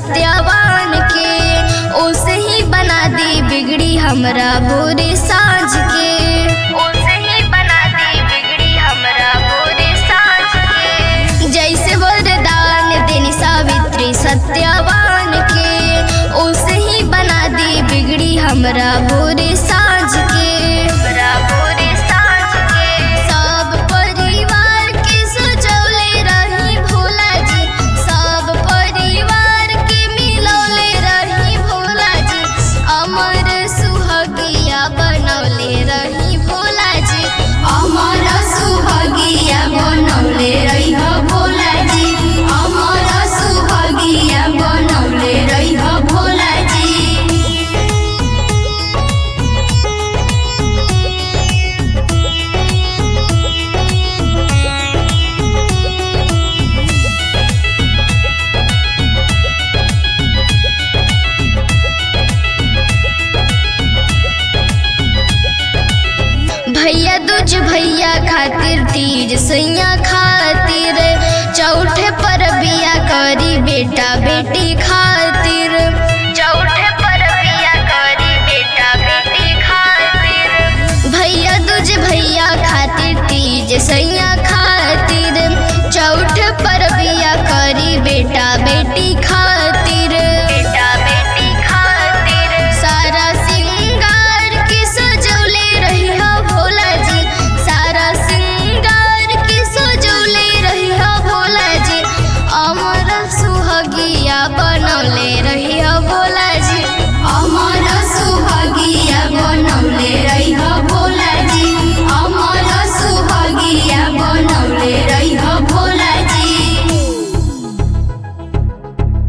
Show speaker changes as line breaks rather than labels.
सत्यवान के, उसे ही बना दी बिगड़ी हमरा भोरे साँझ के, उसे ही बना दी बिगड़ी हमरा भोरे साँझ के। जैसे वरदान देनी सावित्री सत्यवान के, उसे ही बना दी बिगड़ी हमरा भोरे साँझ के, हमरा भोरे साँझ के। सब परिवार के सजौले रही भोला जी, सब परिवार के मिलौले रही भोला जी, अमर सुहागिया बनौले रही भोला जी, अमर सुहागिया बनौले रही भोला जी, अमर सुहागिया बनौले रही भोला जी। भैया दूज भैया खातिर तीज सैया खातिर, चौथे पर बिया करी बेटा बेटी खा